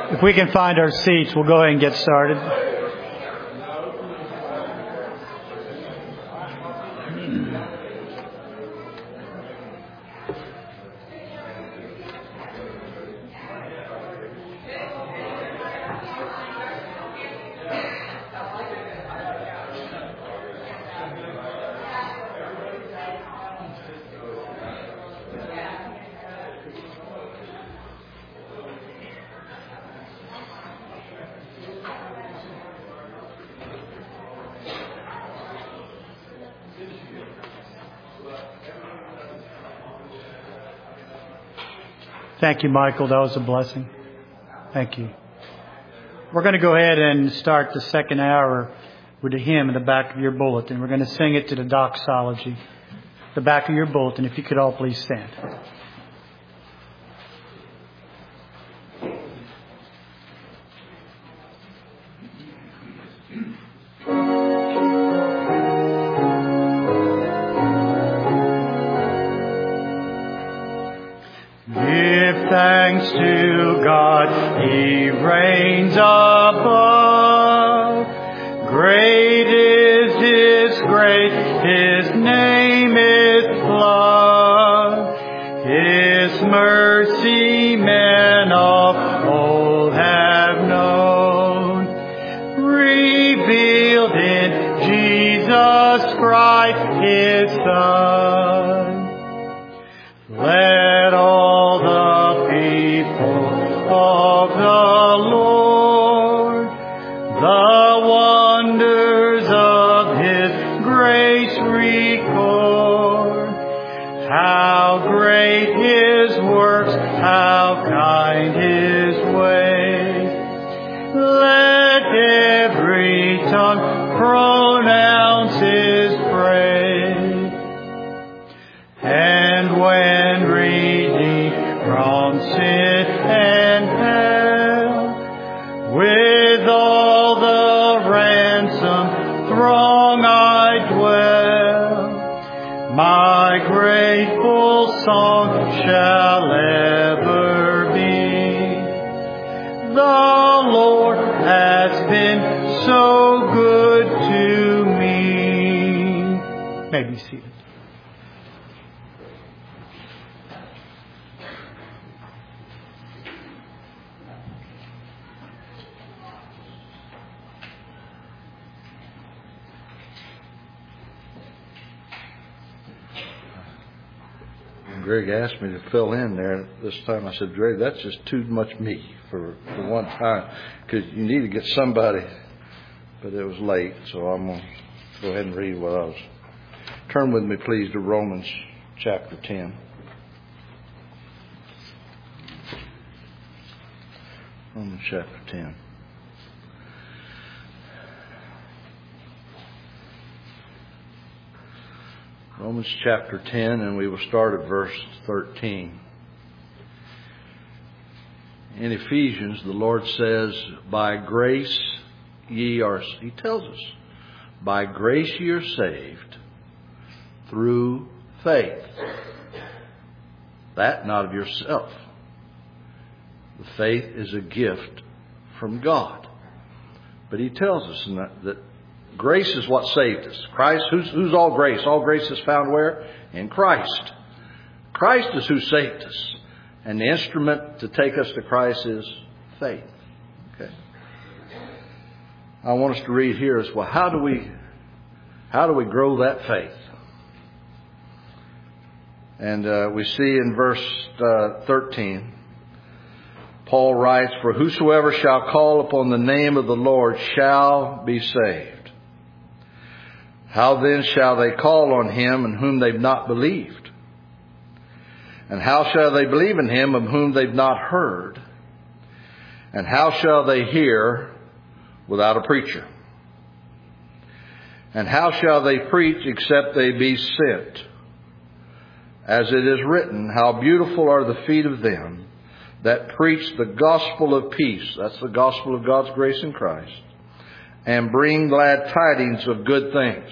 If we can find our seats, we'll go ahead and get started. Thank you, Michael. That was a blessing. Thank you. We're going to go ahead and start the second hour with a hymn in the back of your bulletin. We're going to sing it to the doxology. The back of your bulletin, if you could all please stand. Thanks to God, He reigns above. Great is His grace, His name is love. His mercy men of old have known, revealed in Jesus Christ, His Son. Let all the people of the Lord the wonders of His grace record. How great His works, how kind His ways. Let every tongue pronounce His praise. And when redeemed from sin and hell, with all the ransom throng I dwell, my grateful song shall ever be. The Lord has been so good to me. May be seated. Greg asked me to fill in there this time. I said, Greg, that's just too much me for one time, because you need to get somebody. But it was late, so I'm going to go ahead and read what I was. Turn with me, please, to Romans chapter 10. Romans chapter 10. Romans chapter 10, and we will start at verse 13. In Ephesians, the Lord says, by grace ye are, He tells us, by grace ye are saved through faith. That not of yourself. The faith is a gift from God. But He tells us that grace is what saved us. Christ, who's all grace? All grace is found where? In Christ. Christ is who saved us. And the instrument to take us to Christ is faith. Okay. I want us to read here as well. How do we grow that faith? And we see in verse 13, Paul writes, for whosoever shall call upon the name of the Lord shall be saved. How then shall they call on Him in whom they've not believed? And how shall they believe in Him of whom they've not heard? And how shall they hear without a preacher? And how shall they preach except they be sent? As it is written, how beautiful are the feet of them that preach the gospel of peace. That's the gospel of God's grace in Christ. And bring glad tidings of good things.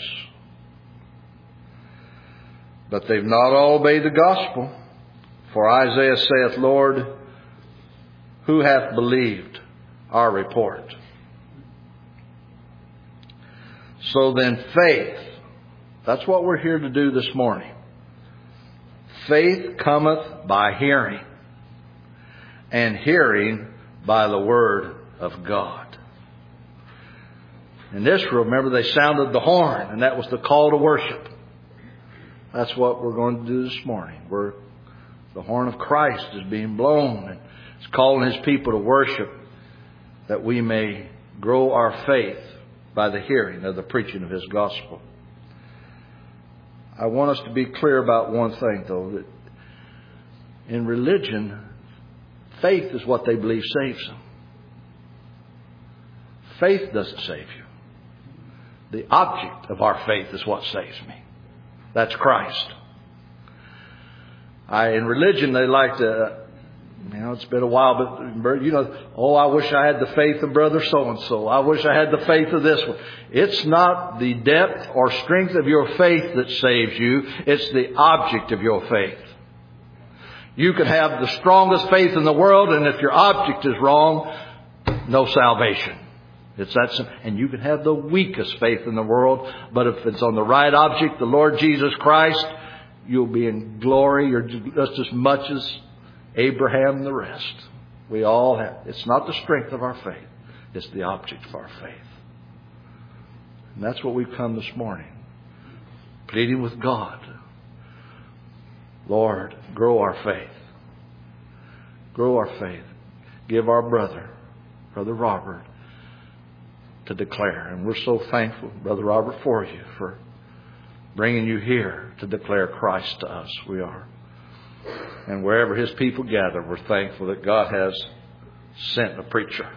But they've not all obeyed the gospel. For Isaiah saith, Lord, who hath believed our report. So then faith, that's what we're here to do this morning. Faith cometh by hearing, and hearing by the Word of God. In Israel, remember, they sounded the horn, and that was the call to worship. That's what we're going to do this morning. The horn of Christ is being blown, and it's calling His people to worship, that we may grow our faith by the hearing of the preaching of His gospel. I want us to be clear about one thing, though, that in religion, faith is what they believe saves them. Faith doesn't save you. The object of our faith is what saves me. That's Christ. In religion, they like to, it's been a while, but, I wish I had the faith of brother so-and-so. I wish I had the faith of this one. It's not the depth or strength of your faith that saves you. It's the object of your faith. You can have the strongest faith in the world, and if your object is wrong, no salvation. It's that simple. And you can have the weakest faith in the world, but if it's on the right object, the Lord Jesus Christ, you'll be in glory. You're just as much as Abraham and the rest. We all have. It's not the strength of our faith. It's the object of our faith. And that's what we've come this morning. Pleading with God. Lord, grow our faith. Grow our faith. Give our Brother Robert, to declare. And we're so thankful, Brother Robert, for you, for bringing you here to declare Christ to us. We are. And wherever His people gather, we're thankful that God has sent a preacher.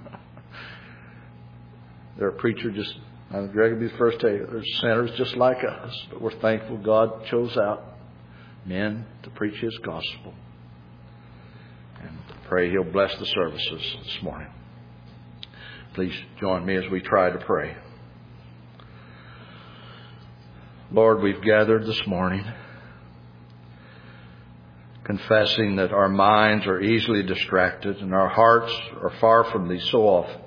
They're a preacher just, Greg will be the first to tell you, they're sinners just like us. But we're thankful God chose out men to preach His gospel. And pray He'll bless the services this morning. Please join me as we try to pray. Lord, we've gathered this morning confessing that our minds are easily distracted and our hearts are far from Thee so often.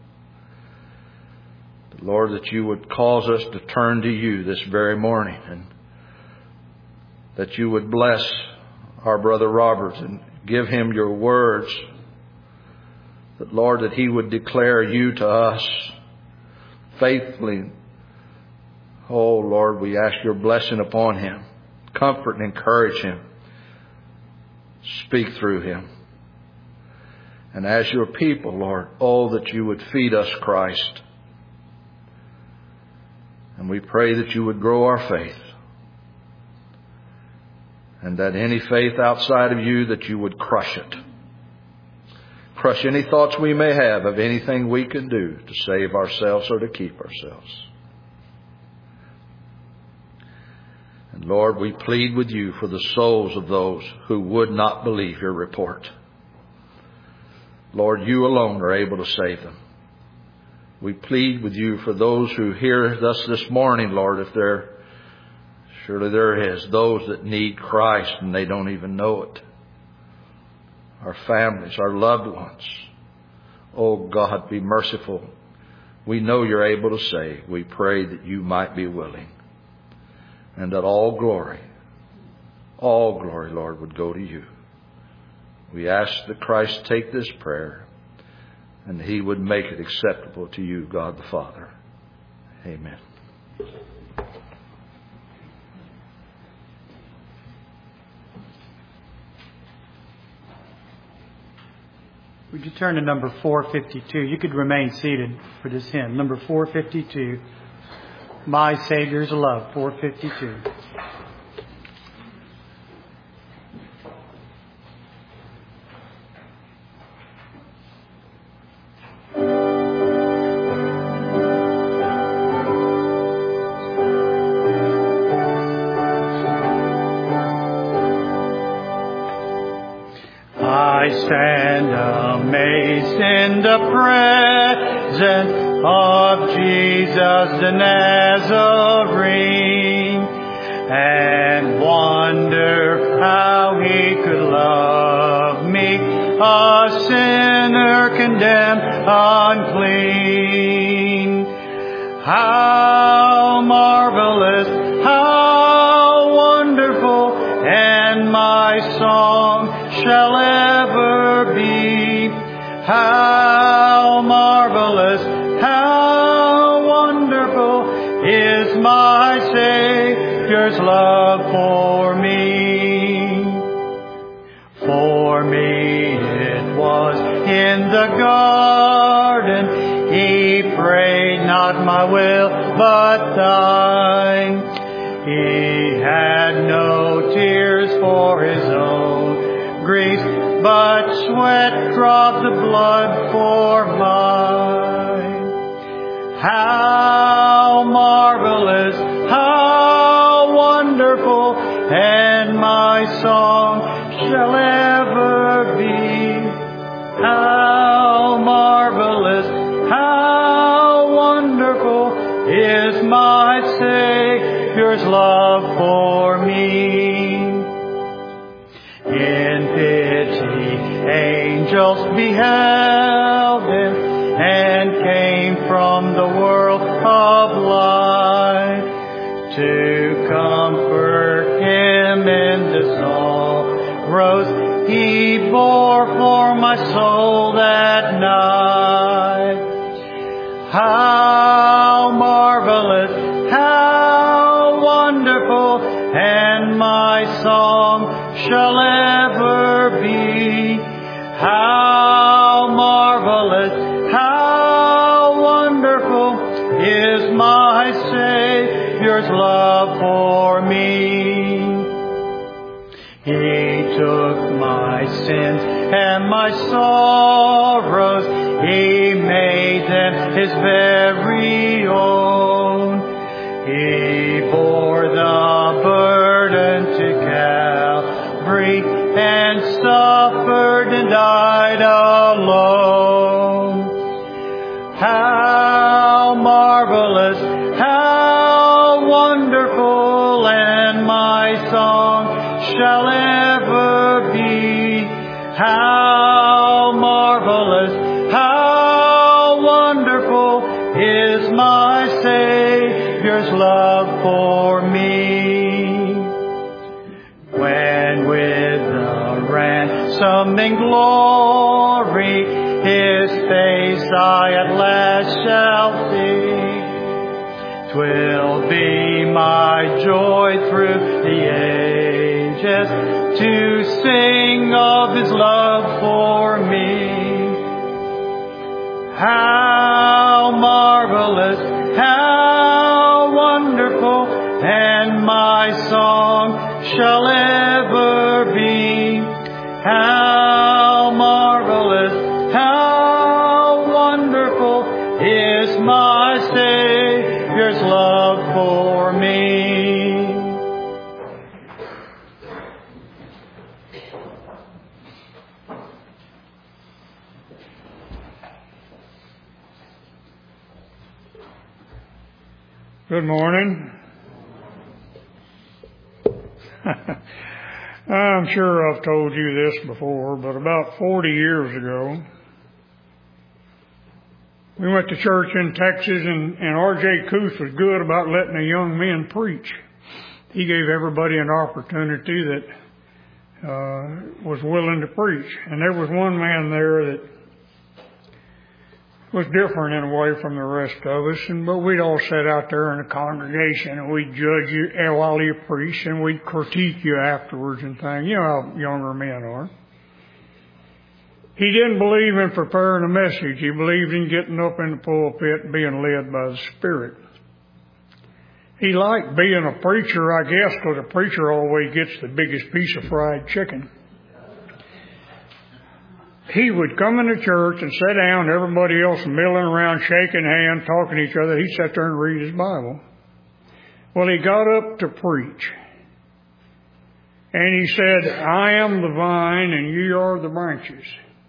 But Lord, that You would cause us to turn to You this very morning, and that You would bless our Brother Robert and give him Your words. That, Lord, that he would declare You to us faithfully. Oh, Lord, we ask Your blessing upon him. Comfort and encourage him. Speak through him. And as Your people, Lord, oh, that You would feed us Christ. And we pray that You would grow our faith. And that any faith outside of You, that You would crush it. Crush any thoughts we may have of anything we can do to save ourselves or to keep ourselves. And Lord, we plead with You for the souls of those who would not believe Your report. Lord, You alone are able to save them. We plead with You for those who hear us this morning, Lord, surely there is those that need Christ and they don't even know it. Our families, our loved ones. Oh God, be merciful. We know You're able to save. We pray that You might be willing. And that all glory, Lord, would go to You. We ask that Christ take this prayer and He would make it acceptable to You, God the Father. Amen. Would you turn to number 452? You could remain seated for this hymn. Number 452, My Savior's Love, 452. I stand amazed in the presence of Jesus the Nazarene, and wonder how He could love me, a sinner condemned unclean. How marvelous, how wonderful, and my song shall ever be. How marvelous, how wonderful is my Savior's love for me. For me it was in the garden, He prayed, not my will, but thine. He had no tears for His own griefs, but sweat drops of blood for mine. How marvelous, how wonderful, and my song shall ever be. How marvelous, how wonderful is my Savior's love for me. In pity, angels beheld Him and came from the world of light to comfort Him in the sorrows He bore for my soul that night. How marvelous, how wonderful, and my song shall ever be. How marvelous, how wonderful is my Savior's love for me. He took my sins and my sorrows, He made them His very own. He bore the burden to Calvary and suffered and died alone. How marvelous, how wonderful, and my song shall ever be. How marvelous, how wonderful is my Savior's love for me. When with the ransoming glory His face I at last shall see, 'twill be my joy through the ages to sing of His love for me. How marvelous, how wonderful, and my song shall ever be. How marvelous, how wonderful is my Savior's love for me. Good morning. I'm sure I've told you this before, but about 40 years ago, we went to church in Texas, and R.J. Coos was good about letting the young men preach. He gave everybody an opportunity that was willing to preach. And there was one man there that was different in a way from the rest of us, but we'd all sit out there in the congregation and we'd judge you while you preached, and we'd critique you afterwards and things. You know how younger men are. He didn't believe in preparing a message. He believed in getting up in the pulpit and being led by the Spirit. He liked being a preacher, I guess, because a preacher always gets the biggest piece of fried chicken. He would come into church and sit down, everybody else milling around, shaking hands, talking to each other. He'd sit there and read his Bible. Well, he got up to preach. And he said, I am the vine and ye are the branches.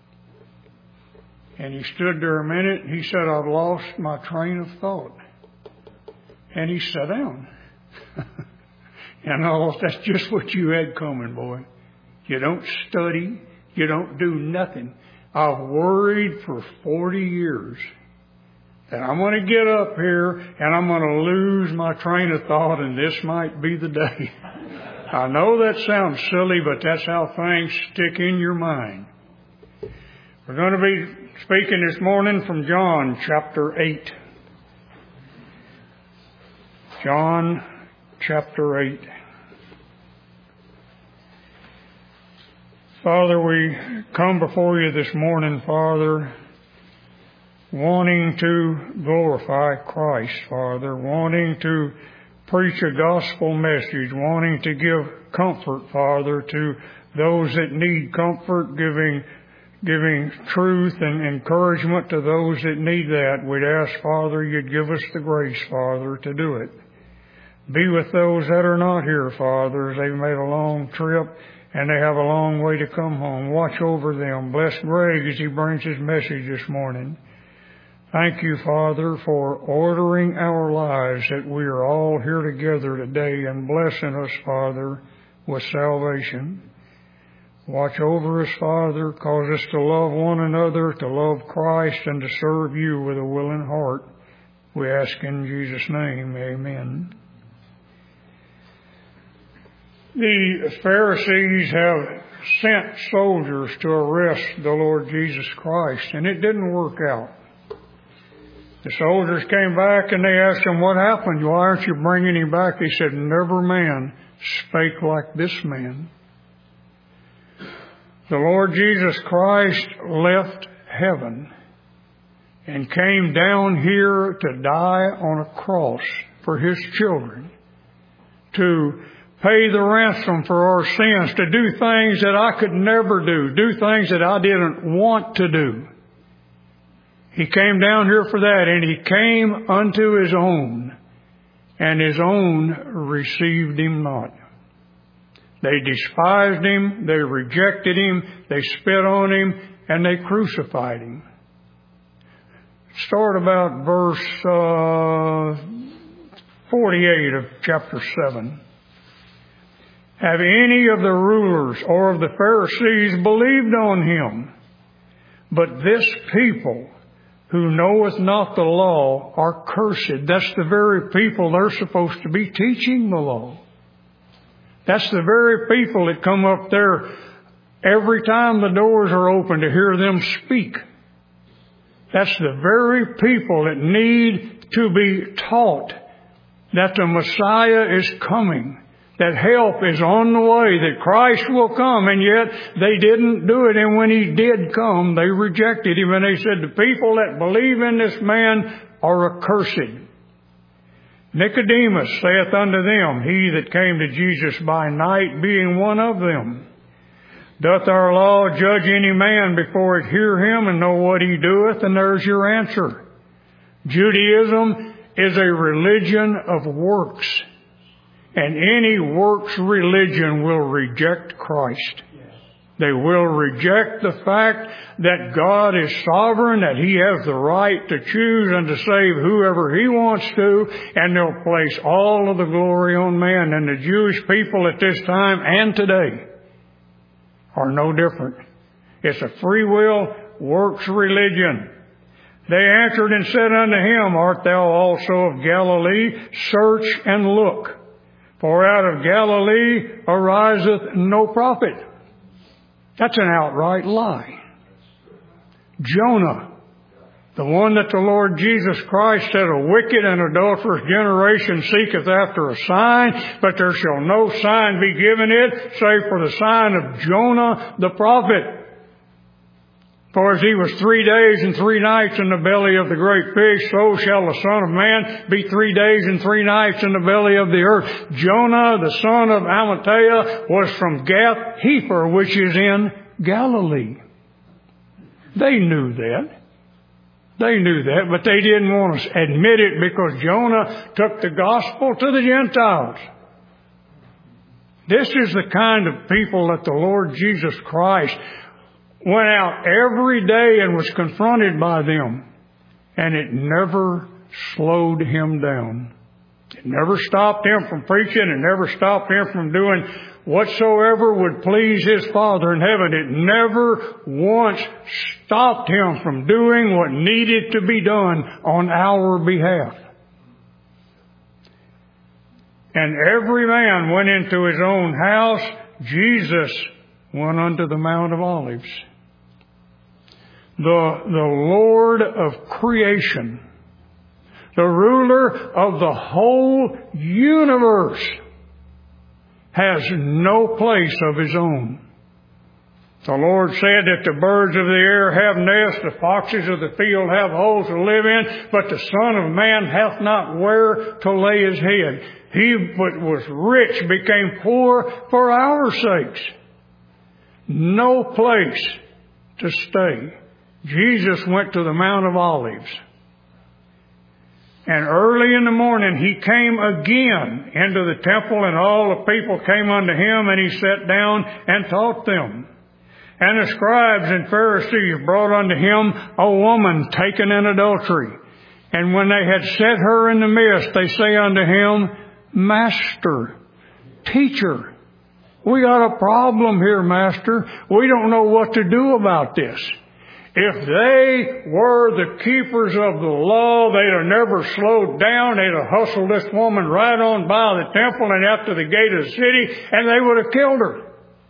And he stood there a minute and he said, I've lost my train of thought. And he sat down. And I thought, that's just what you had coming, boy. You don't study. You don't do nothing I've worried for 40 years that I'm going to get up here and I'm going to lose my train of thought, and this might be the day. I know that sounds silly, but that's how things stick in your mind. We're going to be speaking this morning from John chapter 8. John chapter 8. Father, we come before you this morning, Father, wanting to glorify Christ, Father, wanting to preach a gospel message, wanting to give comfort, Father, to those that need comfort, giving truth and encouragement to those that need that. We'd ask, Father, you'd give us the grace, Father, to do it. Be with those that are not here, Father, as they've made a long trip and they have a long way to come home. Watch over them. Bless Greg as he brings his message this morning. Thank you, Father, for ordering our lives, that we are all here together today and blessing us, Father, with salvation. Watch over us, Father. Cause us to love one another, to love Christ, and to serve you with a willing heart. We ask in Jesus' name, amen. The Pharisees have sent soldiers to arrest the Lord Jesus Christ, and it didn't work out. The soldiers came back and they asked him, what happened? Why aren't you bringing him back? He said, never man spake like this man. The Lord Jesus Christ left heaven and came down here to die on a cross for his children, to pay the ransom for our sins, to do things that I could never do things that I didn't want to do. He came down here for that, and he came unto his own, and his own received him not. They despised him, they rejected him, they spit on him, and they crucified him. Start about verse 48 of chapter 7. Have any of the rulers or of the Pharisees believed on him? But this people who knoweth not the law are cursed. That's the very people they're supposed to be teaching the law. That's the very people that come up there every time the doors are open to hear them speak. That's the very people that need to be taught that the Messiah is coming, that help is on the way, that Christ will come, and yet they didn't do it. And when he did come, they rejected him, and they said, the people that believe in this man are accursed. Nicodemus saith unto them, he that came to Jesus by night, being one of them, doth our law judge any man before it hear him and know what he doeth? And there's your answer. Judaism is a religion of works. And any works religion will reject Christ. They will reject the fact that God is sovereign, that he has the right to choose and to save whoever he wants to, and they'll place all of the glory on man. And the Jewish people at this time and today are no different. It's a free will works religion. They answered and said unto him, art thou also of Galilee? Search and look. For out of Galilee ariseth no prophet. That's an outright lie. Jonah, the one that the Lord Jesus Christ said, a wicked and adulterous generation seeketh after a sign, but there shall no sign be given it, save for the sign of Jonah the prophet. For as he was 3 days and 3 nights in the belly of the great fish, so shall the Son of Man be 3 days and 3 nights in the belly of the earth. Jonah, the son of Amittai, was from Gath-hepher, which is in Galilee. They knew that. They knew that, but they didn't want to admit it because Jonah took the gospel to the Gentiles. This is the kind of people that the Lord Jesus Christ went out every day and was confronted by them. And it never slowed him down. It It never stopped him from preaching. It never stopped him from doing whatsoever would please his Father in heaven. It never once stopped him from doing what needed to be done on our behalf. And every man went into his own house. Jesus went unto the Mount of Olives. The Lord of creation, the ruler of the whole universe, has no place of his own. The Lord said that the birds of the air have nests, the foxes of the field have holes to live in, but the Son of Man hath not where to lay his head. He that was rich became poor for our sakes. No place to stay. Jesus went to the Mount of Olives. And early in the morning he came again into the temple, and all the people came unto him, and he sat down and taught them. And the scribes and Pharisees brought unto him a woman taken in adultery. And when they had set her in the midst, they say unto him, Master, Teacher, we got a problem here, Master. We don't know what to do about this. If they were the keepers of the law, they'd have never slowed down. They'd have hustled this woman right on by the temple and out to the gate of the city, and they would have killed her.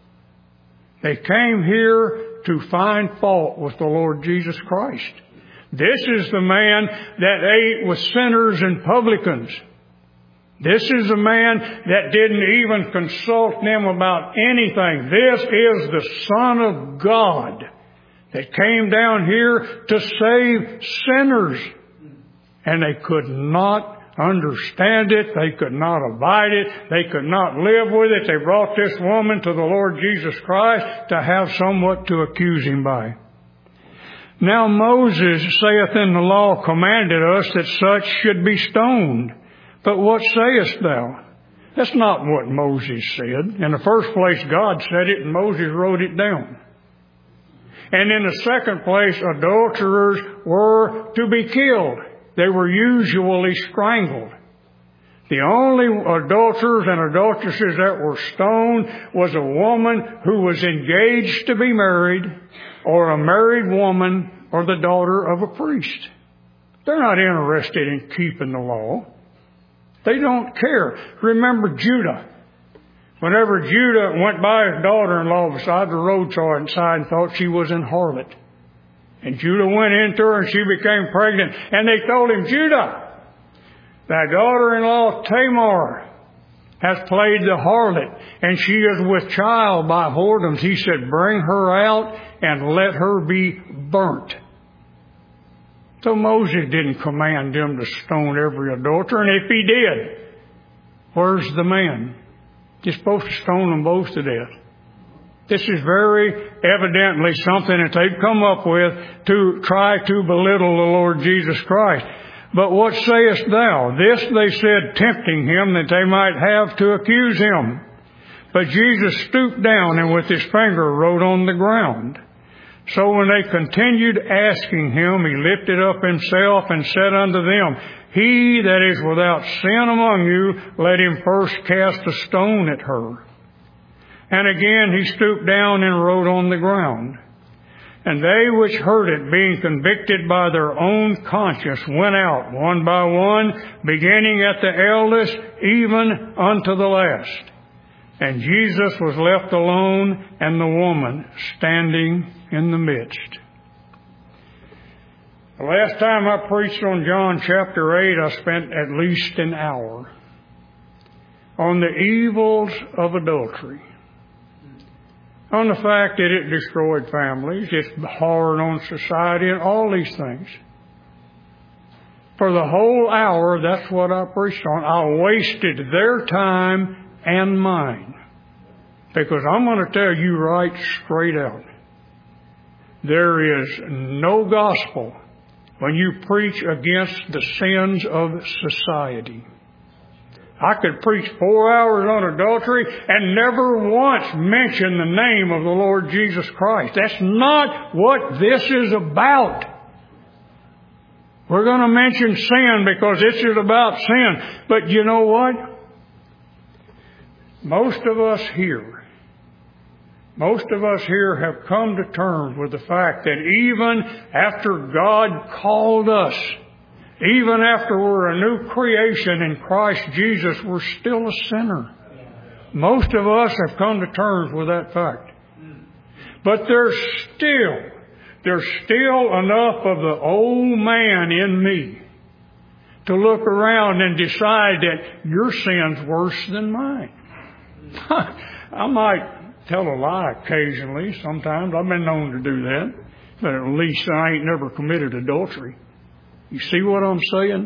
They came here to find fault with the Lord Jesus Christ. This is the man that ate with sinners and publicans. This is a man that didn't even consult them about anything. This is the Son of God that came down here to save sinners. And they could not understand it. They could not abide it. They could not live with it. They brought this woman to the Lord Jesus Christ to have somewhat to accuse him by. Now Moses saith in the law commanded us that such should be stoned. But what sayest thou? That's not what Moses said. In the first place, God said it, and Moses wrote it down. And in the second place, adulterers were to be killed. They were usually strangled. The only adulterers and adulteresses that were stoned was a woman who was engaged to be married, or a married woman, or the daughter of a priest. They're not interested in keeping the law. They don't care. Remember Judah. Whenever Judah went by his daughter-in-law beside the roadside and thought she was an harlot. And Judah went into her and she became pregnant. And they told him, Judah, thy daughter-in-law Tamar has played the harlot, and she is with child by whoredoms. He said, bring her out and let her be burnt. So Moses didn't command them to stone every adulterer, and if he did, where's the man? You're supposed to stone them both to death. This is very evidently something that they've come up with to try to belittle the Lord Jesus Christ. But what sayest thou? This they said, tempting him that they might have to accuse him. But Jesus stooped down and with his finger wrote on the ground. So when they continued asking him, he lifted up himself and said unto them, He that is without sin among you, let him first cast a stone at her. And again he stooped down and wrote on the ground. And they which heard it, being convicted by their own conscience, went out one by one, beginning at the eldest, even unto the last. And Jesus was left alone, and the woman standing in the midst. The last time I preached on John chapter 8, I spent at least an hour on the evils of adultery. On the fact that it destroyed families, it's hard on society, and all these things. For the whole hour, that's what I preached on. I wasted their time and mine. Because I'm going to tell you right straight out, there is no gospel when you preach against the sins of society. I could preach 4 hours on adultery and never once mention the name of the Lord Jesus Christ. That's not what this is about. We're going to mention sin because this is about sin. But you know what? Most of us here have come to terms with the fact that even after God called us, even after we're a new creation in Christ Jesus, we're still a sinner. Most of us have come to terms with that fact. But there's still enough of the old man in me to look around and decide that your sin's worse than mine. I might tell a lie occasionally. Sometimes I've been known to do that. But at least I ain't never committed adultery. You see what I'm saying?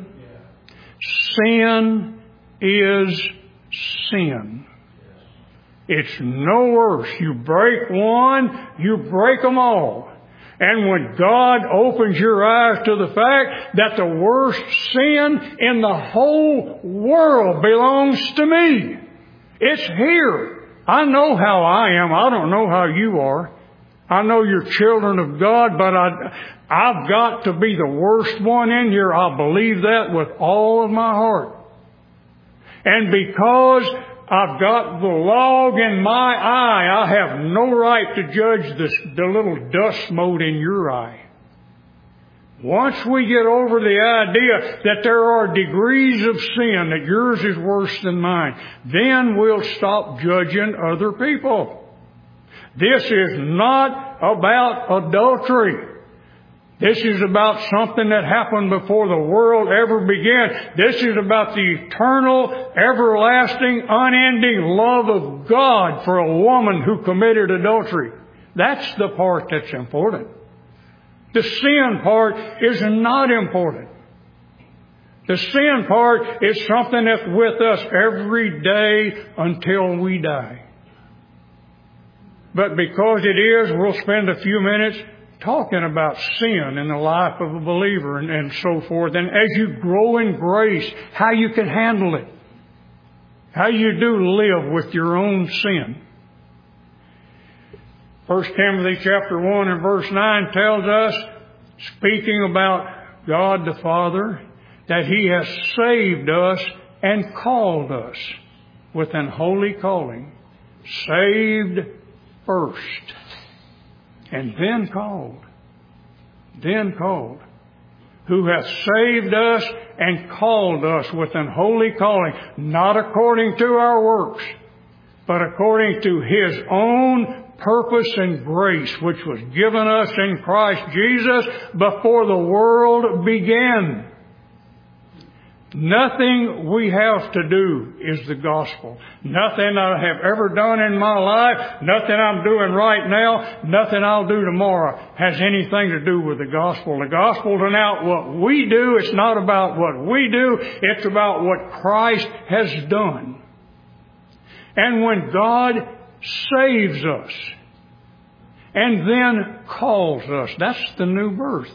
Sin is sin. It's no worse. You break one, you break them all. And when God opens your eyes to the fact that the worst sin in the whole world belongs to me, it's here. I know how I am. I don't know how you are. I know you're children of God, but I've got to be the worst one in here. I believe that with all of my heart. And because I've got the log in my eye, I have no right to judge the little dust mote in your eye. Once we get over the idea that there are degrees of sin, that yours is worse than mine, then we'll stop judging other people. This is not about adultery. This is about something that happened before the world ever began. This is about the eternal, everlasting, unending love of God for a woman who committed adultery. That's the part that's important. The sin part is not important. The sin part is something that's with us every day until we die. But because it is, we'll spend a few minutes talking about sin in the life of a believer and so forth. And as you grow in grace, how you can handle it. How you do live with your own sin. 1 Timothy chapter 1 and verse 9 tells us, speaking about God the Father, that He has saved us and called us with an holy calling. Saved first. And then called. Then called. Who hath saved us and called us with an holy calling, not according to our works, but according to His own purpose and grace, which was given us in Christ Jesus before the world began. Nothing we have to do is the gospel. Nothing I have ever done in my life, nothing I'm doing right now, nothing I'll do tomorrow has anything to do with the gospel. The gospel's not what we do. It's not about what we do. It's about what Christ has done. And when God saves us and then calls us, that's the new birth.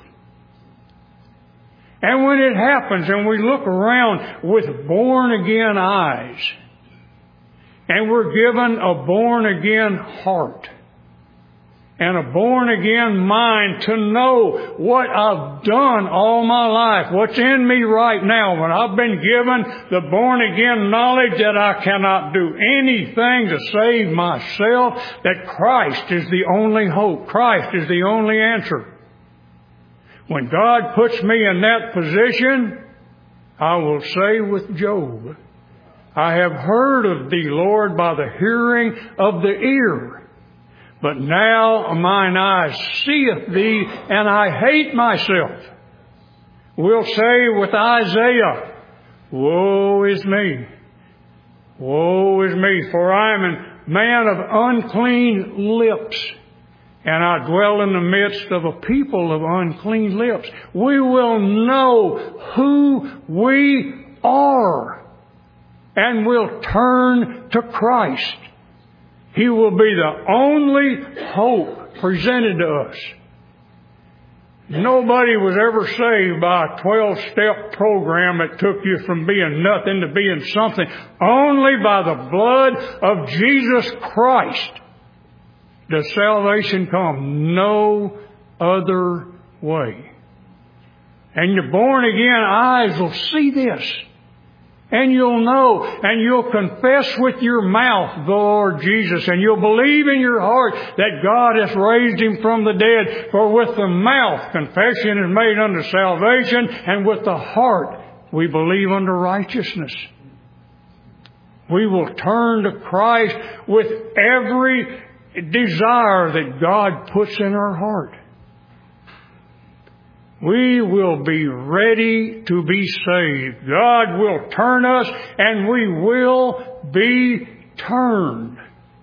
And when it happens and we look around with born-again eyes and we're given a born-again heart and a born-again mind to know what I've done all my life, what's in me right now, when I've been given the born-again knowledge that I cannot do anything to save myself, that Christ is the only hope, Christ is the only answer. When God puts me in that position, I will say with Job, I have heard of Thee, Lord, by the hearing of the ear. But now mine eye seeth Thee, and I hate myself. We'll say with Isaiah, woe is me. Woe is me, for I am a man of unclean lips. And I dwell in the midst of a people of unclean lips. We will know who we are. And we'll turn to Christ. He will be the only hope presented to us. Nobody was ever saved by a 12-step program that took you from being nothing to being something. Only by the blood of Jesus Christ does salvation come. No other way. And your born again eyes will see this. And you'll know, and you'll confess with your mouth the Lord Jesus, and you'll believe in your heart that God has raised Him from the dead. For with the mouth confession is made unto salvation, and with the heart we believe unto righteousness. We will turn to Christ with every desire that God puts in our heart. We will be ready to be saved. God will turn us, and we will be turned.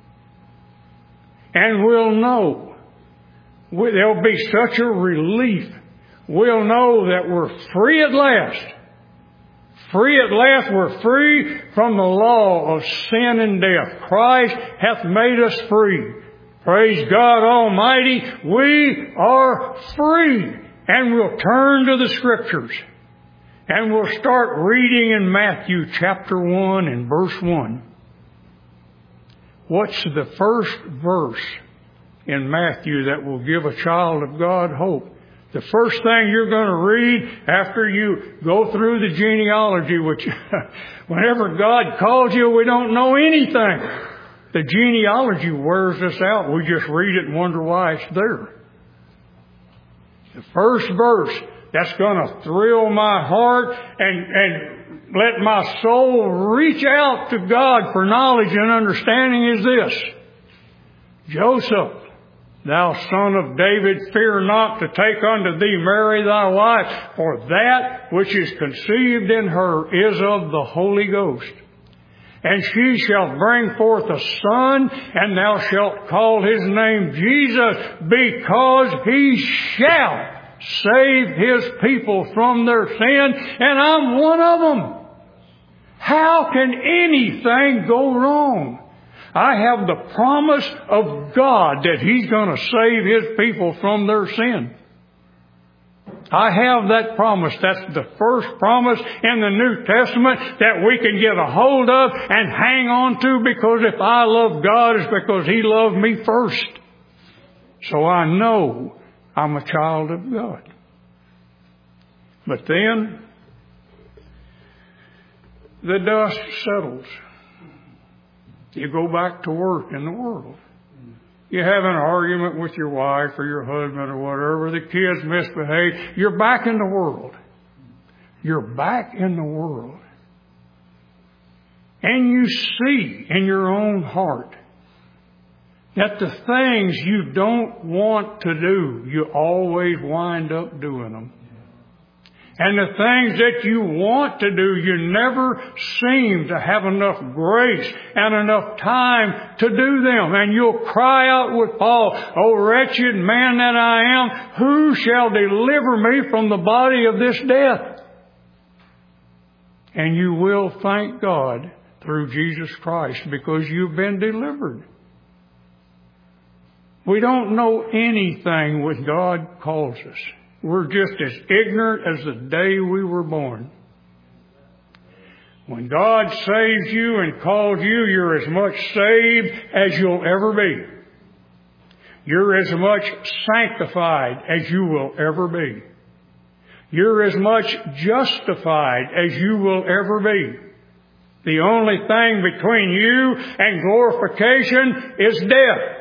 And we'll know. There'll be such a relief. We'll know that we're free at last. Free at last, we're free from the law of sin and death. Christ hath made us free. Praise God Almighty, we are free. And we'll turn to the Scriptures. And we'll start reading in Matthew chapter 1 and verse 1. What's the first verse in Matthew that will give a child of God hope? The first thing you're going to read after you go through the genealogy, which whenever God calls you, we don't know anything. The genealogy wears us out. We just read it and wonder why it's there. The first verse that's going to thrill my heart and let my soul reach out to God for knowledge and understanding is this. Joseph, thou son of David, fear not to take unto thee Mary thy wife, for that which is conceived in her is of the Holy Ghost. And she shall bring forth a son, and thou shalt call his name Jesus, because he shall save his people from their sin, and I'm one of them. How can anything go wrong? I have the promise of God that He's going to save His people from their sin. I have that promise. That's the first promise in the New Testament that we can get a hold of and hang on to, because if I love God, it's because He loved me first. So I know I'm a child of God. But then the dust settles. You go back to work in the world. You have an argument with your wife or your husband or whatever. The kids misbehave. You're back in the world. You're back in the world. And you see in your own heart that the things you don't want to do, you always wind up doing them. And the things that you want to do, you never seem to have enough grace and enough time to do them. And you'll cry out with Paul, O wretched man that I am, who shall deliver me from the body of this death? And you will thank God through Jesus Christ, because you've been delivered. We don't know anything when God calls us. We're just as ignorant as the day we were born. When God saves you and calls you, you're as much saved as you'll ever be. You're as much sanctified as you will ever be. You're as much justified as you will ever be. The only thing between you and glorification is death.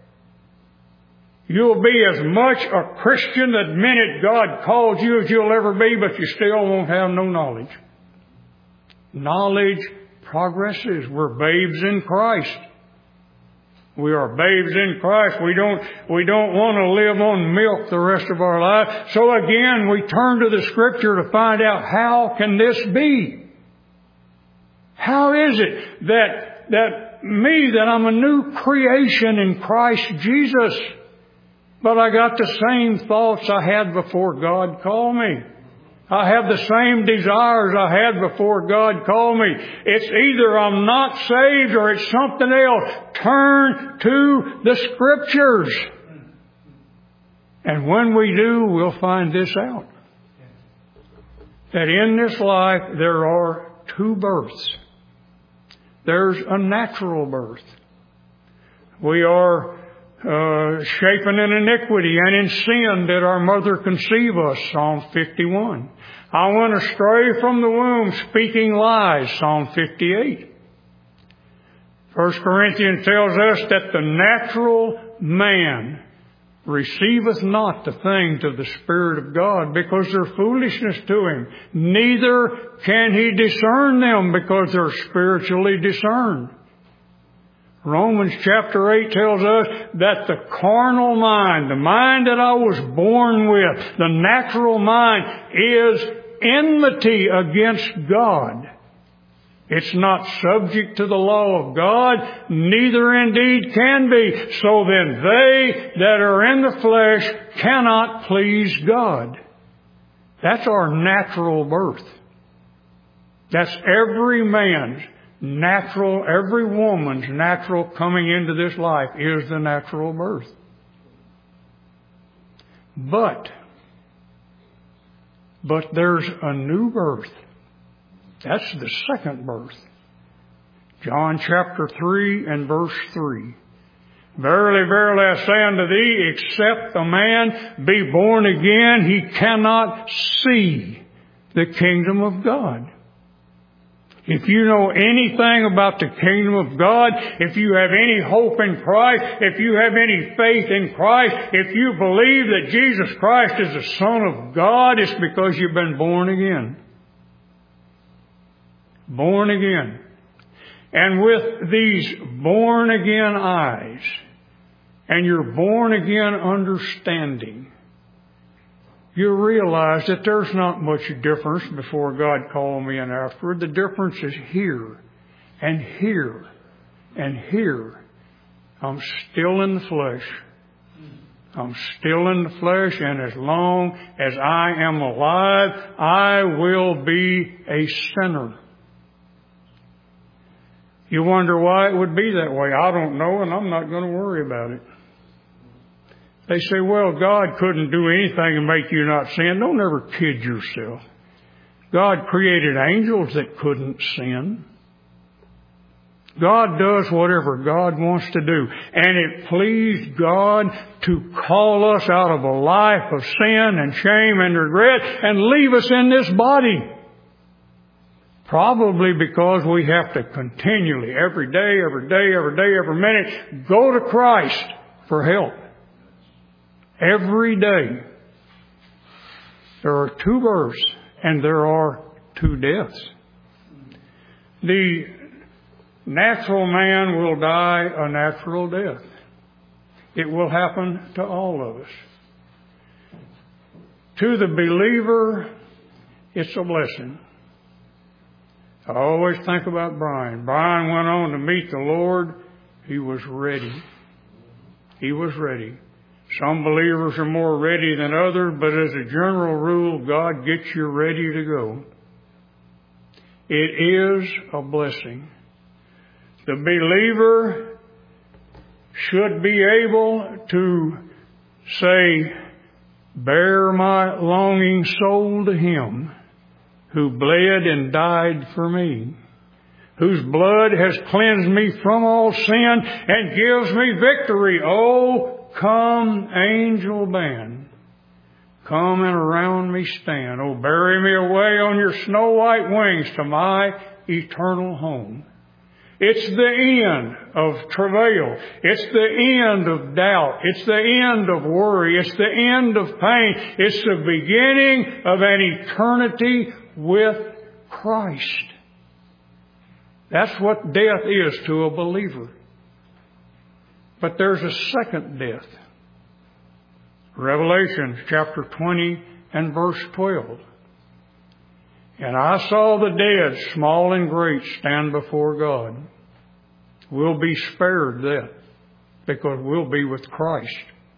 You'll be as much a Christian the minute God calls you as you'll ever be, but you still won't have no knowledge. Knowledge progresses. We're babes in Christ. We are babes in Christ. We don't want to live on milk the rest of our life. So again, we turn to the Scripture to find out, how can this be? How is it that I'm a new creation in Christ Jesus? But I got the same thoughts I had before God called me. I have the same desires I had before God called me. It's either I'm not saved or it's something else. Turn to the Scriptures. And when we do, we'll find this out. That in this life there are two births. There's a natural birth. We are shapen in iniquity, and in sin did our mother conceive us, Psalm 51. I went astray from the womb, speaking lies, Psalm 58. 1 Corinthians tells us that the natural man receiveth not the things of the Spirit of God, because they're foolishness to him. Neither can he discern them, because they're spiritually discerned. Romans chapter 8 tells us that the carnal mind, the mind that I was born with, the natural mind, is enmity against God. It's not subject to the law of God, neither indeed can be. So then they that are in the flesh cannot please God. That's our natural birth. That's every man's natural, every woman's natural coming into this life is the natural birth. But there's a new birth. That's the second birth. John chapter 3 and verse 3. Verily, verily, I say unto thee, except a man be born again, he cannot see the kingdom of God. If you know anything about the kingdom of God, if you have any hope in Christ, if you have any faith in Christ, if you believe that Jesus Christ is the Son of God, it's because you've been born again. Born again. And with these born again eyes and your born again understanding, you realize that there's not much difference before God called me and afterward. The difference is here and here and here. I'm still in the flesh. I'm still in the flesh, and as long as I am alive, I will be a sinner. You wonder why it would be that way. I don't know, and I'm not going to worry about it. They say, well, God couldn't do anything to make you not sin. Don't ever kid yourself. God created angels that couldn't sin. God does whatever God wants to do. And it pleased God to call us out of a life of sin and shame and regret and leave us in this body. Probably because we have to continually, every day, every minute, go to Christ for help. Every day. There are two births and there are two deaths. The natural man will die a natural death. It will happen to all of us. To the believer, it's a blessing. I always think about Brian. Brian went on to meet the Lord. He was ready. He was ready. Some believers are more ready than others, but as a general rule, God gets you ready to go. It is a blessing. The believer should be able to say, bear my longing soul to Him who bled and died for me, whose blood has cleansed me from all sin and gives me victory. Oh, come, angel band, come and around me stand. Oh, bear me away on your snow white wings to my eternal home. It's the end of travail. It's the end of doubt. It's the end of worry. It's the end of pain. It's the beginning of an eternity with Christ. That's what death is to a believer. But there's a second death. Revelation chapter 20 and verse 12. And I saw the dead, small and great, stand before God. We'll be spared that because we'll be with Christ.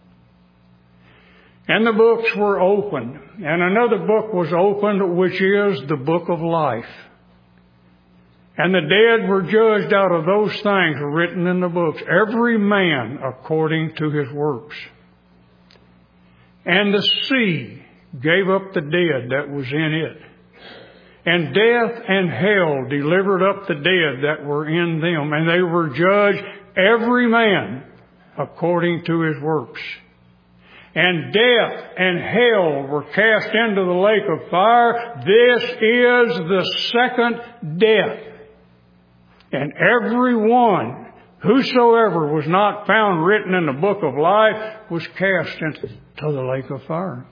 And the books were opened. And another book was opened, which is the book of life. And the dead were judged out of those things written in the books, every man according to his works. And the sea gave up the dead that was in it. And death and hell delivered up the dead that were in them. And they were judged, every man according to his works. And death and hell were cast into the lake of fire. This is the second death. And every one, whosoever was not found written in the book of life, was cast into the lake of fire.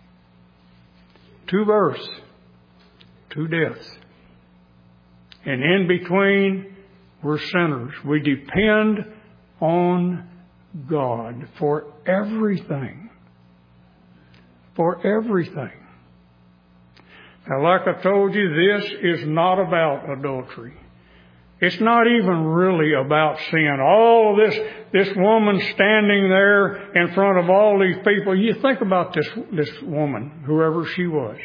2 births, 2 deaths. And in between, we're sinners. We depend on God for everything. For everything. Now, like I told you, this is not about adultery. It's not even really about sin. All of this woman standing there in front of all these people. You think about this woman, whoever she was.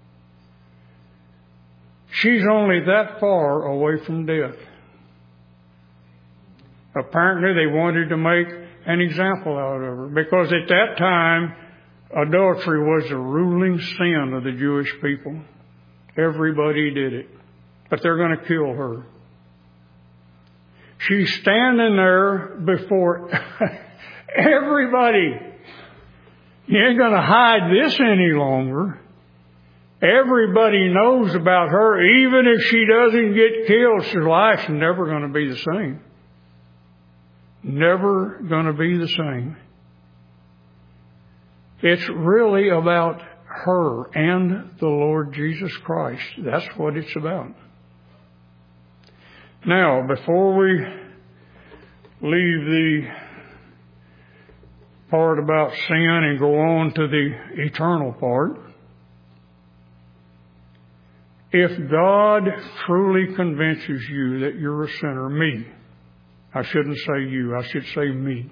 She's only that far away from death. Apparently they wanted to make an example out of her, because at that time, adultery was the ruling sin of the Jewish people. Everybody did it. But they're going to kill her. She's standing there before everybody. You ain't going to hide this any longer. Everybody knows about her. Even if she doesn't get killed, her life's never going to be the same. Never going to be the same. It's really about her and the Lord Jesus Christ. That's what it's about. Now, before we leave the part about sin and go on to the eternal part, if God truly convinces you that you're a sinner, me, I shouldn't say you, I should say me.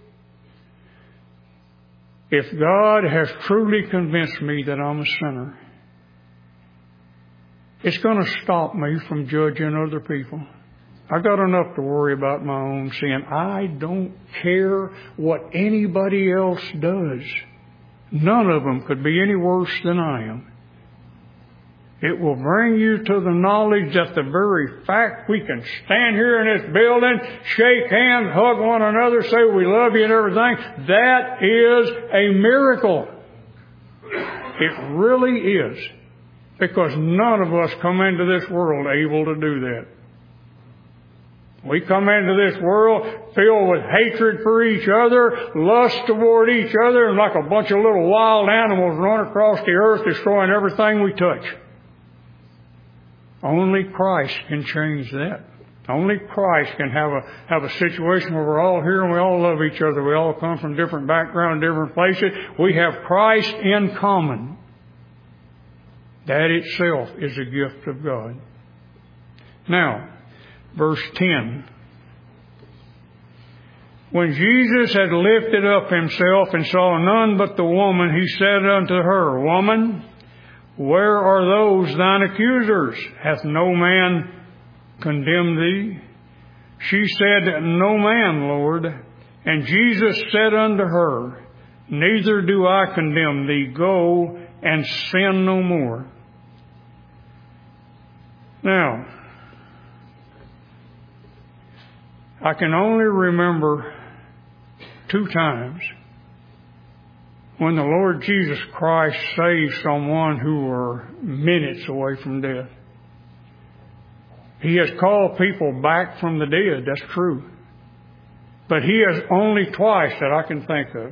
If God has truly convinced me that I'm a sinner, it's going to stop me from judging other people. I got enough to worry about my own sin. I don't care what anybody else does. None of them could be any worse than I am. It will bring you to the knowledge that the very fact we can stand here in this building, shake hands, hug one another, say we love you and everything, that is a miracle. It really is. Because none of us come into this world able to do that. We come into this world filled with hatred for each other, lust toward each other, and like a bunch of little wild animals run across the earth destroying everything we touch. Only Christ can change that. Only Christ can have a situation where we're all here and we all love each other. We all come from different backgrounds, different places. We have Christ in common. That itself is a gift of God. Now, verse 10. When Jesus had lifted up himself and saw none but the woman, he said unto her, Woman, where are those thine accusers? Hath no man condemned thee? She said, No man, Lord. And Jesus said unto her, Neither do I condemn thee. Go and sin no more. Now, I can only remember 2 times when the Lord Jesus Christ saved someone who were minutes away from death. He has called people back from the dead, that's true. But He has only twice that I can think of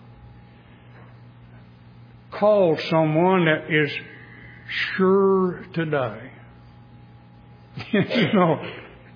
called someone that is sure to die. You know,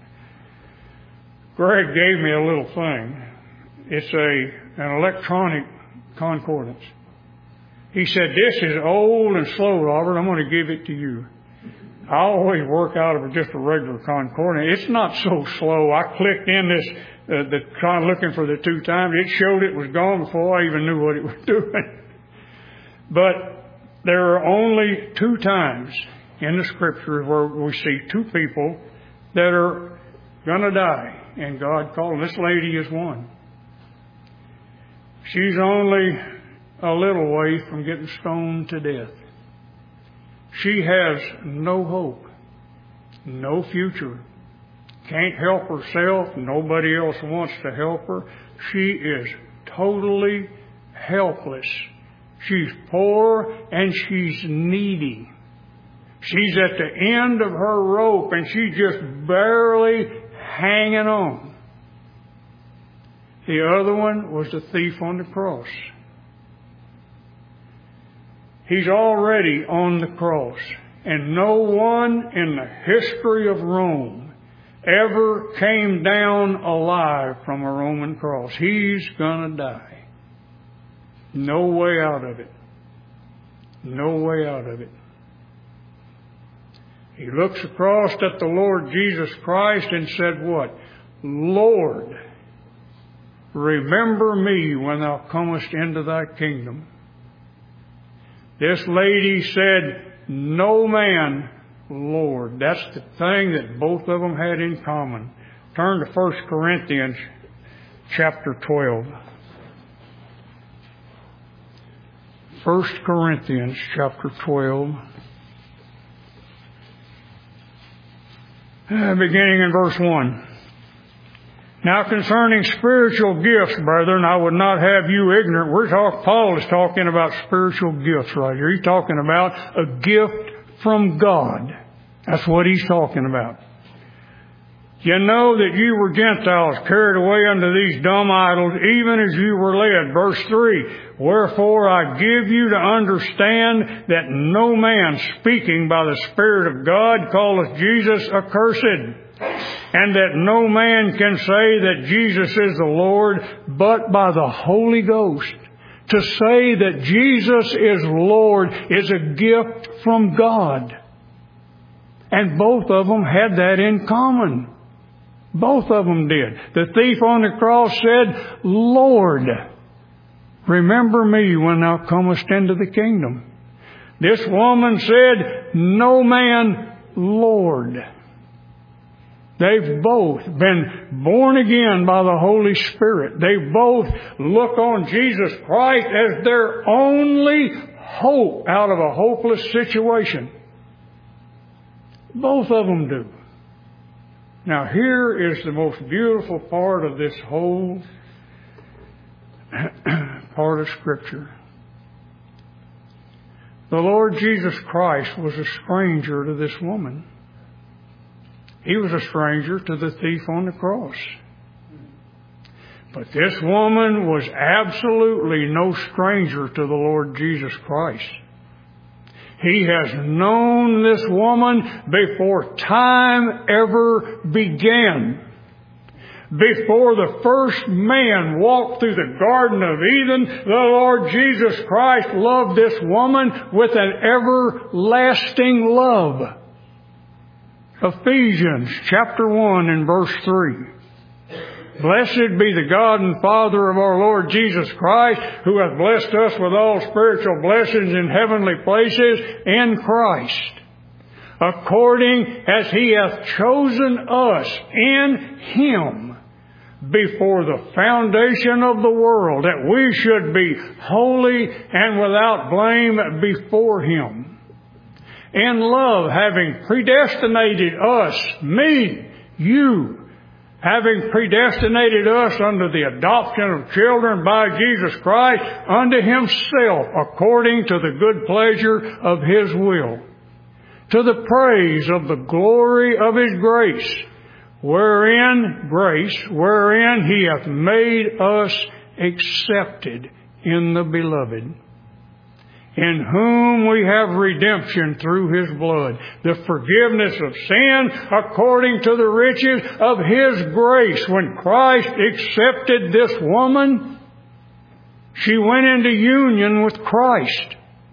Greg gave me a little thing. It's an electronic concordance. He said, This is old and slow, Robert. I'm going to give it to you. I always work out of just a regular concordance. It's not so slow. I clicked in this, looking for the 2 times. It showed it was gone before I even knew what it was doing. But there are only 2 times in the Scriptures where we see 2 people that are going to die. And God called them. This lady is one. She's only a little way from getting stoned to death. She has no hope, no future, can't help herself. Nobody else wants to help her. She is totally helpless. She's poor and she's needy. She's at the end of her rope and she's just barely hanging on. The other one was the thief on the cross. He's already on the cross. And no one in the history of Rome ever came down alive from a Roman cross. He's going to die. No way out of it. No way out of it. He looks across at the Lord Jesus Christ and said what? Lord, remember me when thou comest into thy kingdom. This lady said, no man, Lord. That's the thing that both of them had in common. Turn to 1 Corinthians chapter 12. 1 Corinthians chapter 12. Beginning in verse 1. Now concerning spiritual gifts, brethren, I would not have you ignorant. Paul is talking about spiritual gifts right here. He's talking about a gift from God. That's what he's talking about. You know that you were Gentiles carried away unto these dumb idols, even as you were led. Verse 3, wherefore I give you to understand that no man speaking by the Spirit of God calleth Jesus accursed, and that no man can say that Jesus is the Lord but by the Holy Ghost. To say that Jesus is Lord is a gift from God. And both of them had that in common. Both of them did. The thief on the cross said, Lord, remember me when thou comest into the kingdom. This woman said, no man, Lord. They've both been born again by the Holy Spirit. They both look on Jesus Christ as their only hope out of a hopeless situation. Both of them do. Now here is the most beautiful part of this whole part of Scripture. The Lord Jesus Christ was a stranger to this woman. He was a stranger to the thief on the cross. But this woman was absolutely no stranger to the Lord Jesus Christ. He has known this woman before time ever began. Before the first man walked through the Garden of Eden, the Lord Jesus Christ loved this woman with an everlasting love. Ephesians chapter 1 and verse 3. Blessed be the God and Father of our Lord Jesus Christ, who hath blessed us with all spiritual blessings in heavenly places in Christ, according as He hath chosen us in Him before the foundation of the world, that we should be holy and without blame before Him. In love, having predestinated us, me, you, having predestinated us unto the adoption of children by Jesus Christ unto Himself, according to the good pleasure of His will, to the praise of the glory of His grace, wherein He hath made us accepted in the Beloved, in whom we have redemption through His blood, the forgiveness of sin according to the riches of His grace. When Christ accepted this woman, she went into union with Christ.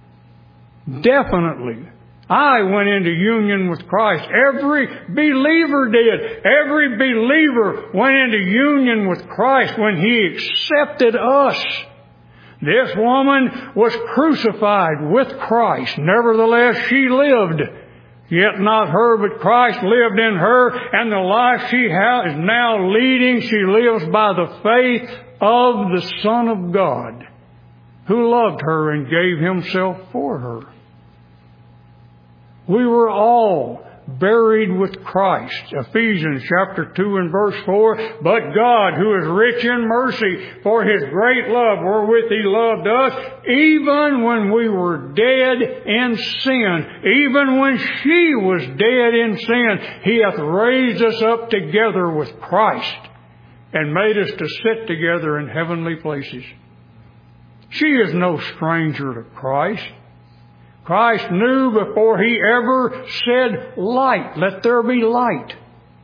Definitely. I went into union with Christ. Every believer did. Every believer went into union with Christ when He accepted us. This woman was crucified with Christ. Nevertheless, she lived. Yet not her, but Christ lived in her. And the life she is now leading, she lives by the faith of the Son of God, who loved her and gave Himself for her. We were all buried with Christ. Ephesians chapter 2 and verse 4. But God, who is rich in mercy, for His great love wherewith He loved us, even when we were dead in sin, even when she was dead in sin, He hath raised us up together with Christ and made us to sit together in heavenly places. She is no stranger to Christ. Christ knew before He ever said light, let there be light,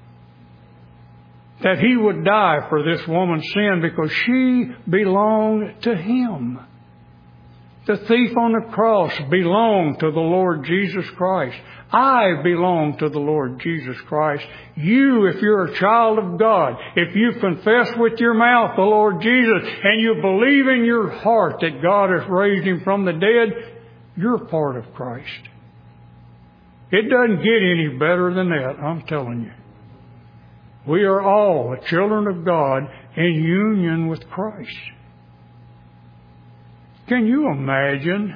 that He would die for this woman's sin because she belonged to Him. The thief on the cross belonged to the Lord Jesus Christ. I belong to the Lord Jesus Christ. You, if you're a child of God, if you confess with your mouth the Lord Jesus and you believe in your heart that God has raised Him from the dead, you're part of Christ. It doesn't get any better than that, I'm telling you. We are all the children of God in union with Christ. Can you imagine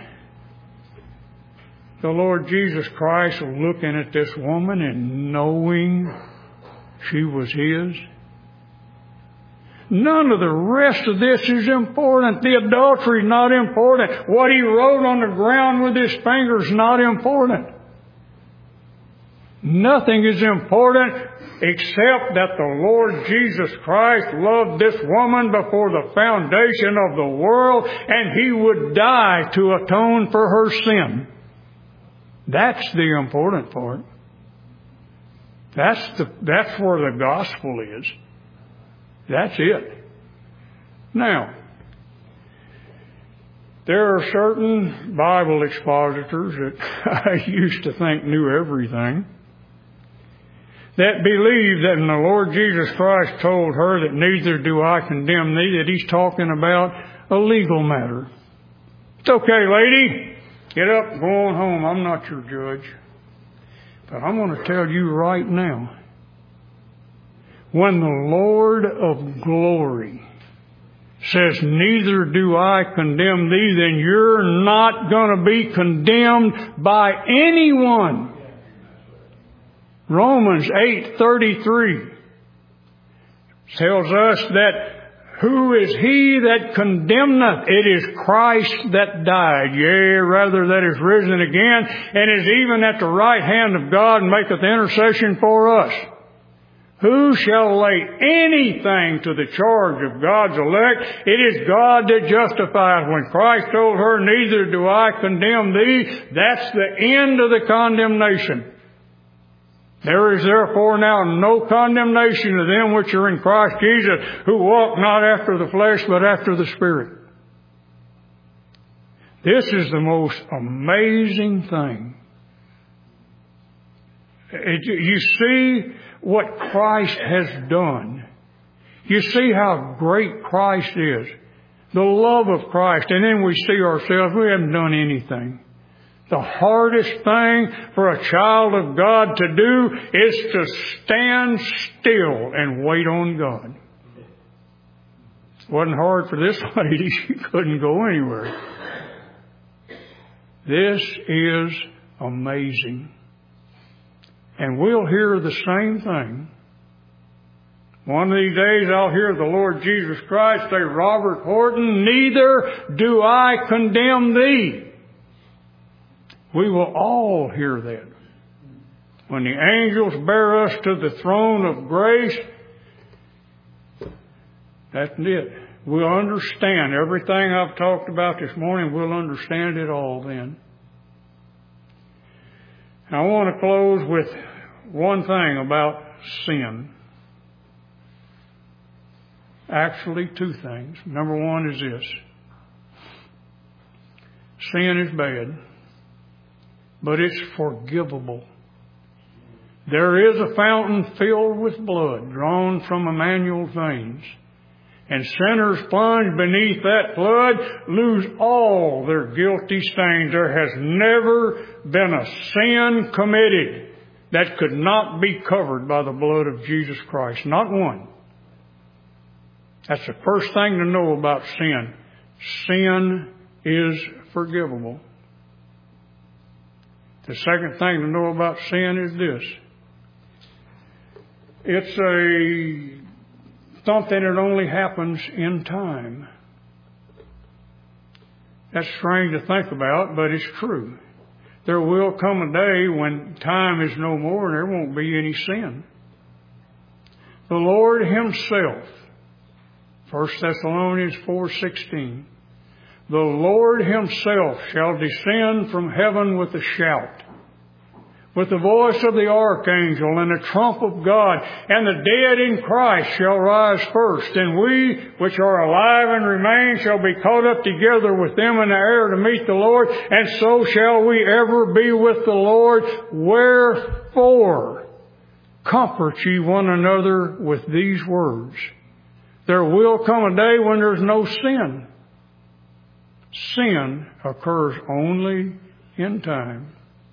the Lord Jesus Christ looking at this woman and knowing she was His? None of the rest of this is important. The adultery is not important. What He wrote on the ground with His fingers is not important. Nothing is important except that the Lord Jesus Christ loved this woman before the foundation of the world, and He would die to atone for her sin. That's the important part. That's where the gospel is. That's it. Now, there are certain Bible expositors that I used to think knew everything, that believe that when the Lord Jesus Christ told her that neither do I condemn thee, that He's talking about a legal matter. It's okay, lady. Get up, go on home. I'm not your judge. But I'm going to tell you right now, when the Lord of glory says, neither do I condemn thee, then you're not going to be condemned by anyone. Romans 8:33 tells us that who is he that condemneth? It is Christ that died, yea, rather that is risen again, and is even at the right hand of God, and maketh intercession for us. Who shall lay anything to the charge of God's elect? It is God that justifies. When Christ told her, neither do I condemn thee, that's the end of the condemnation. There is therefore now no condemnation to them which are in Christ Jesus, who walk not after the flesh, but after the Spirit. This is the most amazing thing. You see what Christ has done. You see how great Christ is. The love of Christ. And then we see ourselves, we haven't done anything. The hardest thing for a child of God to do is to stand still and wait on God. It wasn't hard for this lady. She couldn't go anywhere. This is amazing. And we'll hear the same thing. One of these days I'll hear the Lord Jesus Christ say, Robert Horton, neither do I condemn thee. We will all hear that. When the angels bear us to the throne of grace, that's it. We'll understand everything I've talked about this morning. We'll understand it all then. I want to close with one thing about sin. Actually, two things. Number one is this. Sin is bad, but it's forgivable. There is a fountain filled with blood drawn from Emmanuel's veins. And sinners plunge beneath that flood lose all their guilty stains. There has never been a sin committed that could not be covered by the blood of Jesus Christ. Not one. That's the first thing to know about sin. Sin is forgivable. The second thing to know about sin is this. It's something that only happens in time. That's strange to think about, but it's true. There will come a day when time is no more and there won't be any sin. The Lord Himself, 1 Thessalonians 4:16, the Lord Himself shall descend from heaven with a shout, with the voice of the archangel and the trump of God, and the dead in Christ shall rise first, and we which are alive and remain shall be caught up together with them in the air to meet the Lord, and so shall we ever be with the Lord. Wherefore, comfort ye one another with these words. There will come a day when there's no sin. Sin occurs only in time.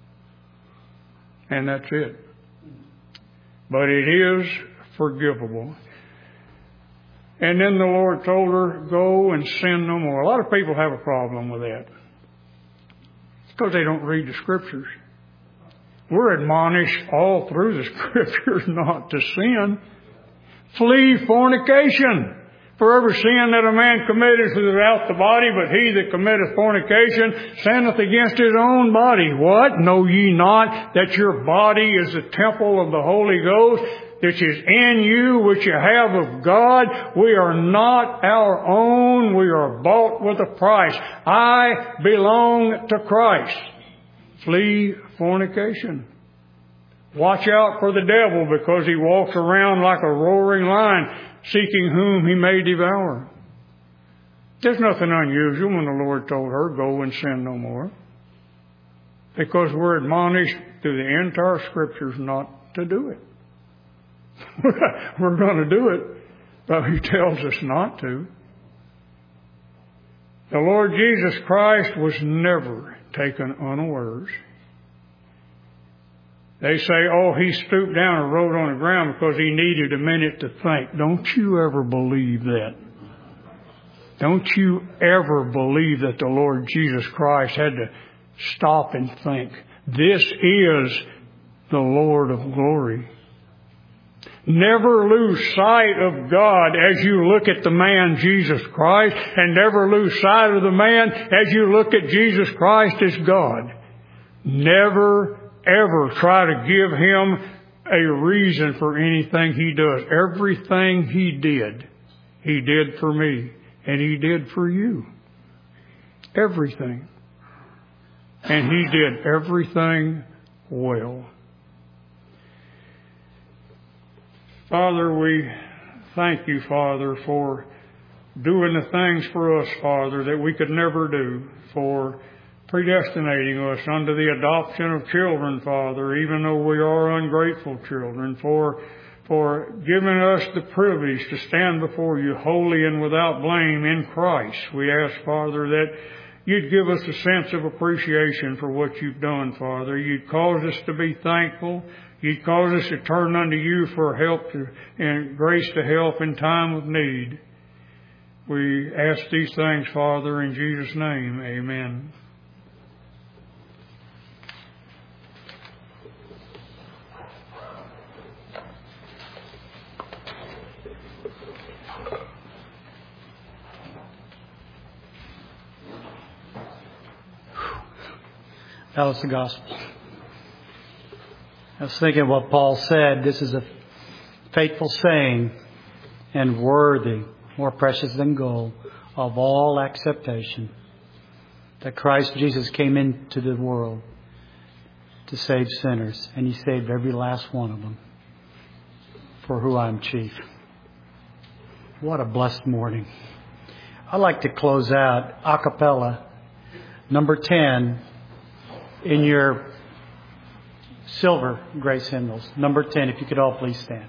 And that's it. But it is forgivable. And then the Lord told her, go and sin no more. A lot of people have a problem with that. It's because they don't read the Scriptures. We're admonished all through the Scriptures not to sin. Flee fornication. For every sin that a man committeth is without the body, but he that committeth fornication sinneth against his own body. What? Know ye not that your body is the temple of the Holy Ghost, which is in you, which you have of God? We are not our own. We are bought with a price. I belong to Christ. Flee fornication. Watch out for the devil, because he walks around like a roaring lion, seeking whom he may devour. There's nothing unusual when the Lord told her, go and sin no more. Because we're admonished through the entire Scriptures not to do it. We're going to do it, but He tells us not to. The Lord Jesus Christ was never taken unawares. They say, oh, He stooped down and wrote on the ground because He needed a minute to think. Don't you ever believe that. Don't you ever believe that the Lord Jesus Christ had to stop and think. This is the Lord of glory. Never lose sight of God as you look at the man Jesus Christ, and never lose sight of the man as you look at Jesus Christ as God. Never ever try to give Him a reason for anything He does. Everything He did for me, and He did for you. Everything. And He did everything well. Father, we thank You, Father, for doing the things for us, Father, that we could never do, for predestinating us unto the adoption of children, Father, even though we are ungrateful children, for giving us the privilege to stand before You holy and without blame in Christ. We ask, Father, that You'd give us a sense of appreciation for what You've done, Father. You'd cause us to be thankful. You'd cause us to turn unto You for help and grace to help in time of need. We ask these things, Father, in Jesus' name. Amen. That was the gospel. I was thinking what Paul said. This is a faithful saying and worthy, more precious than gold, of all acceptation, that Christ Jesus came into the world to save sinners, and He saved every last one of them, for who I'm chief. What a blessed morning. I'd like to close out a cappella, number 10, in your silver grace hymnals. Number 10, if you could all please stand.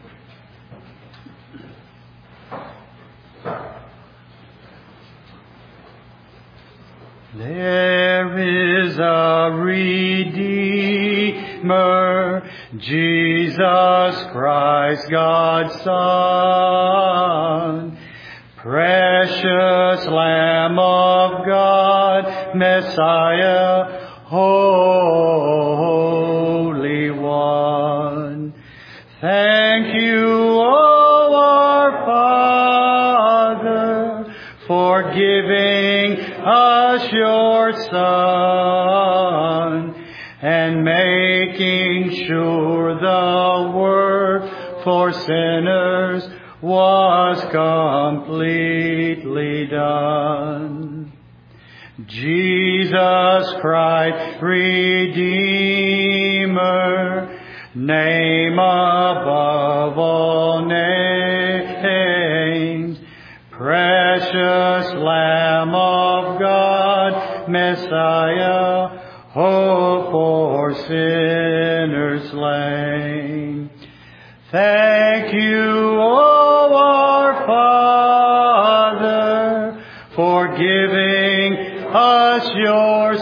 There is a Redeemer, Jesus Christ, God's Son, precious Lamb of God, Messiah, holy. us your Son, and making sure the work for sinners was completely done. Jesus Christ, Redeemer, name above all names, precious Lamb of God, Messiah, hope for sinners slain. Thank you, O our Father, for giving us your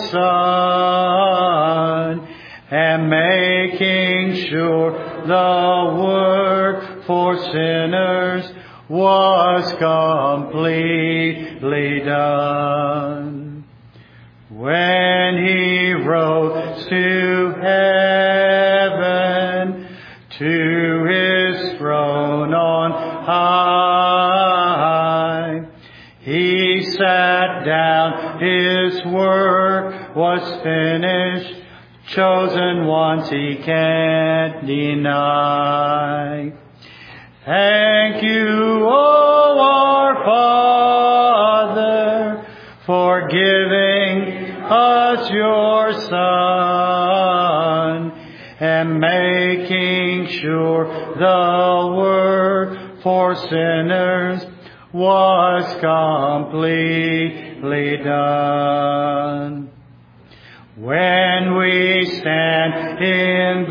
Son, and making sure the work for sinners was completely done. When he rose to heaven, to his throne on high, he sat down, his work was finished, chosen ones he can't deny. Thank you, O our Father, for giving us your Son, and making sure the work for sinners was completely done. When we stand in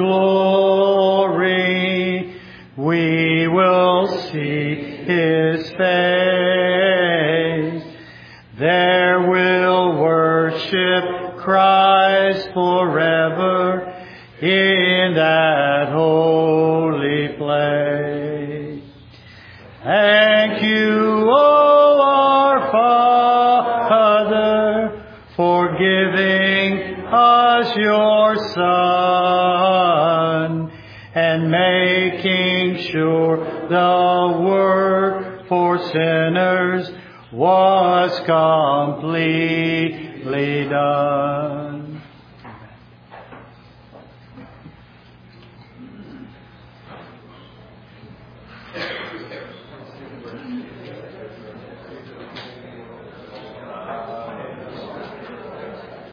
glory, we will see his face. There we'll worship Christ forever in that holy place. Thank you, O our Father, for giving us your Son, and making sure the work for sinners was completely done.